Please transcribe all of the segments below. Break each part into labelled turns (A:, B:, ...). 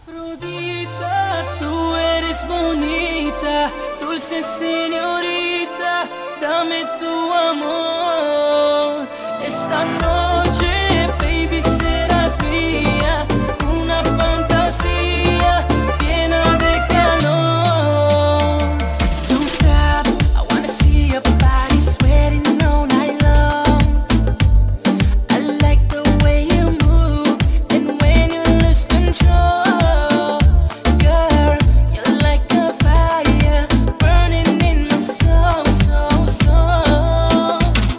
A: Afrodita, tú eres bonita, dulce señorita, dame tu amor. Esta noche, baby, serás mía, una fantasía llena de calor. Don't stop, I wanna see your body sweating all night long. I like the way you move and when you lose control. Girl, you're like a fire burning in my soul, soul, soul.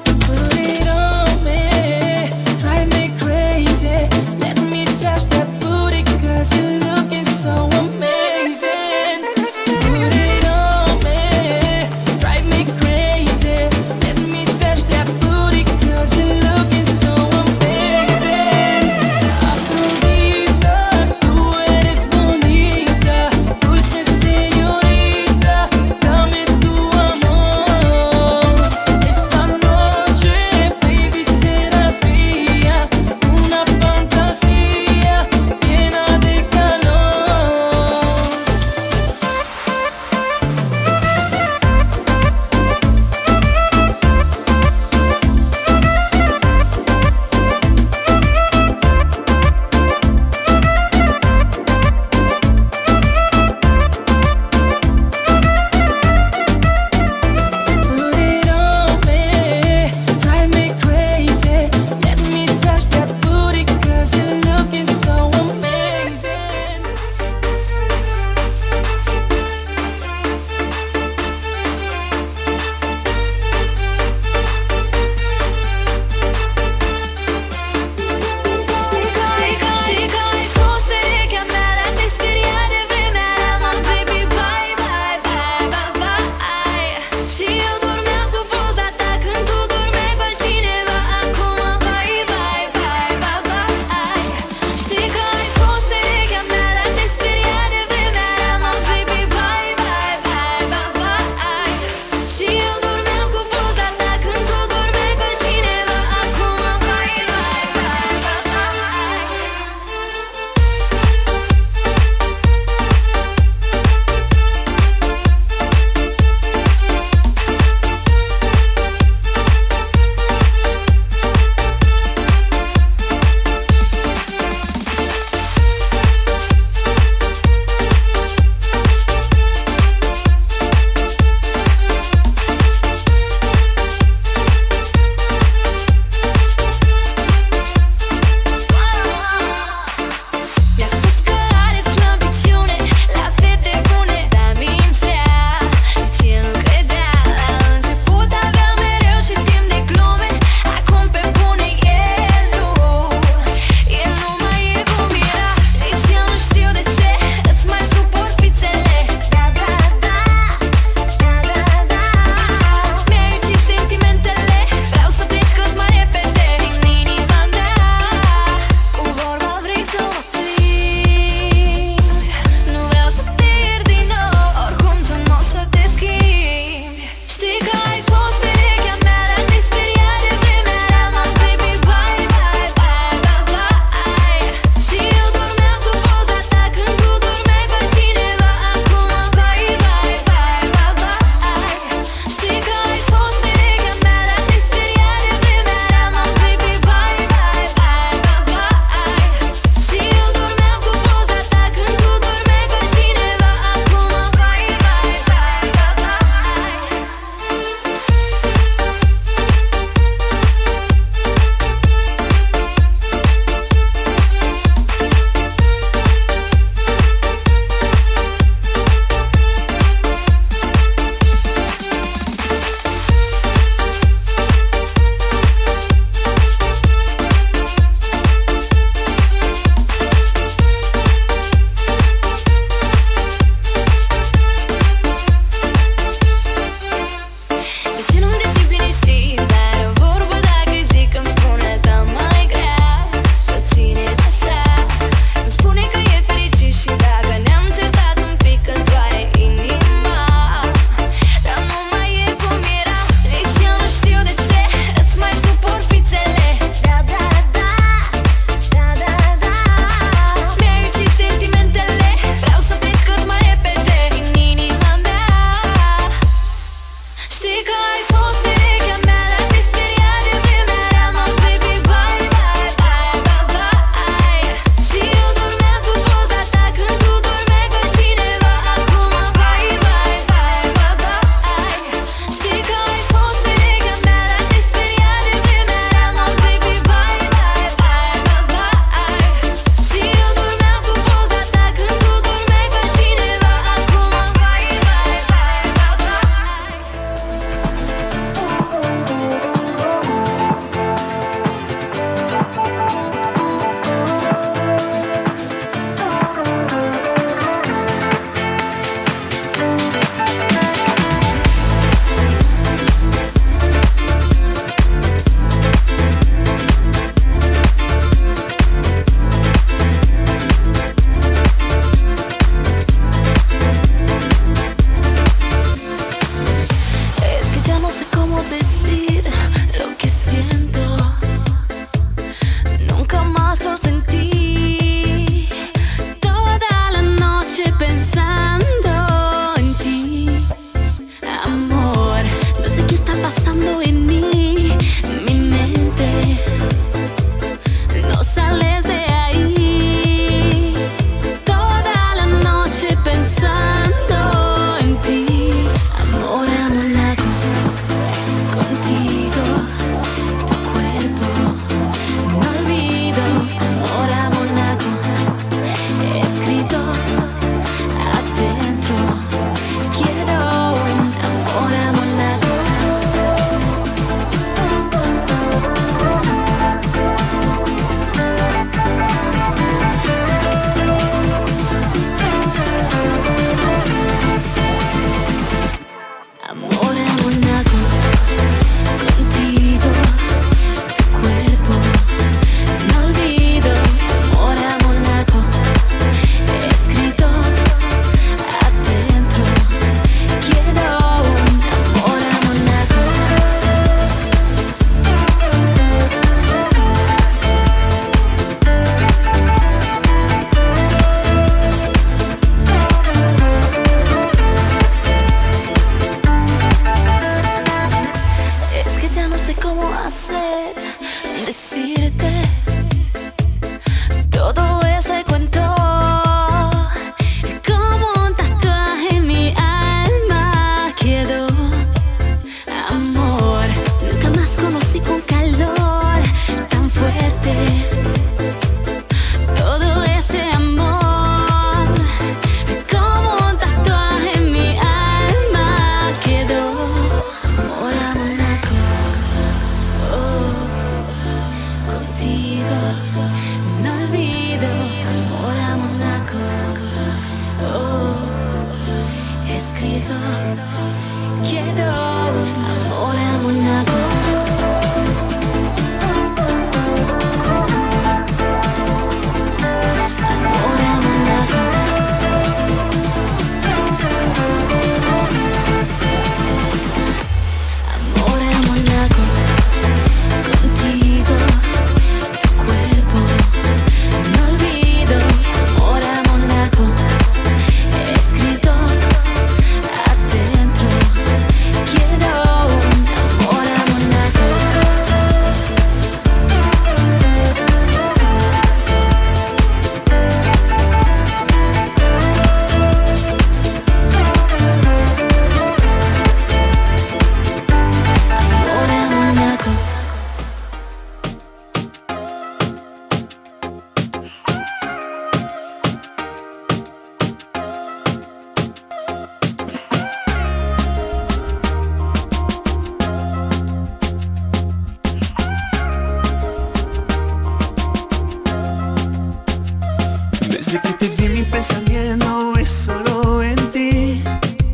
B: te vi mi pensamiento es solo en ti.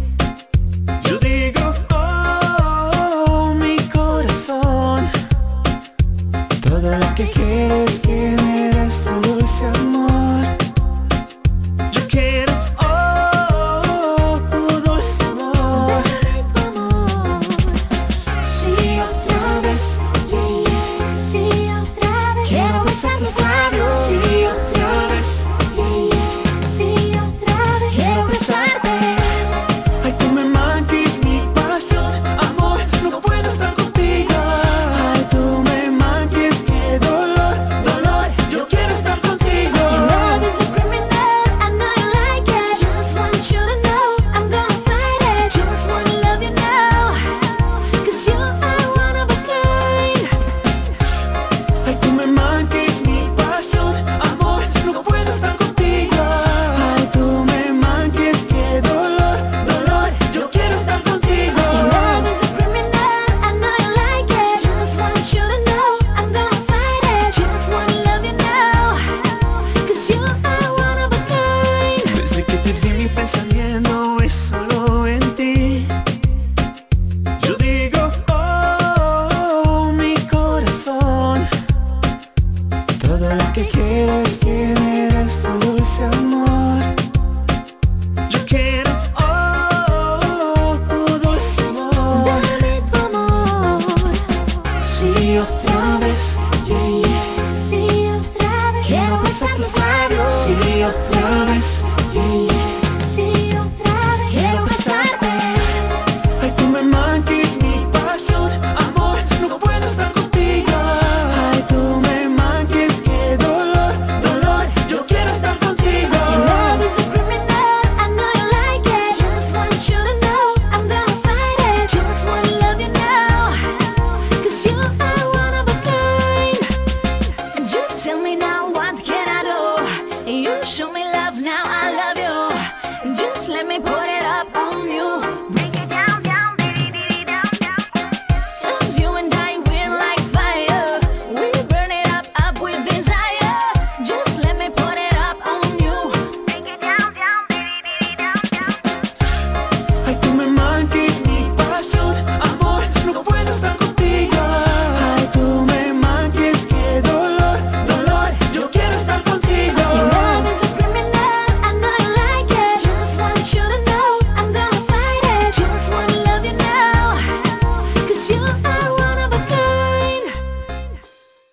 B: Yo digo, oh, mi corazón, todo lo que quieres que me des tu dulce amor. Yo quiero, oh, tu dulce amor.
A: Dame tu amor. Sí, otra vez. Yeah, yeah. Sí, otra vez. Quiero besar tus labios. Sí, otra vez. Yeah, yeah. Sí, otra vez. Quiero besarte.
B: Ay, tú me manques mi pasión, amor, no puedo estar contigo. Ay, tú me manques, qué dolor, dolor, yo quiero estar contigo.
A: Your love is a criminal, I know you like it. Just want you to know I'm gonna fight it. Just wanna love you now, 'cause you are one of a kind.
B: Ay, tú me manques mi pasión, amor, no puedo estar contigo. Ay, tú me manques, qué dolor, dolor, yo quiero estar contigo.
A: Your love is a criminal, I know you like it. Just want you to know I'm gonna fight it. Just wanna love you now, 'cause you are one of a kind.
B: Desde que te vi mi pensamiento es solo en ti. Yo digo, oh, mi corazón, todo lo que quiero es que me des tu dulce amor. Yo quiero, oh, tu dulce amor.
A: Dame tu amor. Sí, otra vez. Yeah, yeah. Sí, otra vez. Quiero besar tus labios. Sí, otra vez. Yeah, yeah. Sí, otra vez. Quiero besarte.
B: Ay, tú me manques mi pasión, amor, no puedo estar contigo. Ay, tú me manques, qué dolor, dolor, yo quiero estar contigo.
A: Your love is a criminal, I know you like it. Just want you to know I'm gonna fight it. Just wanna love you now, 'cause you are one of a kind. Just tell me now, what can I do? You show me love, now I love you. Just let me put it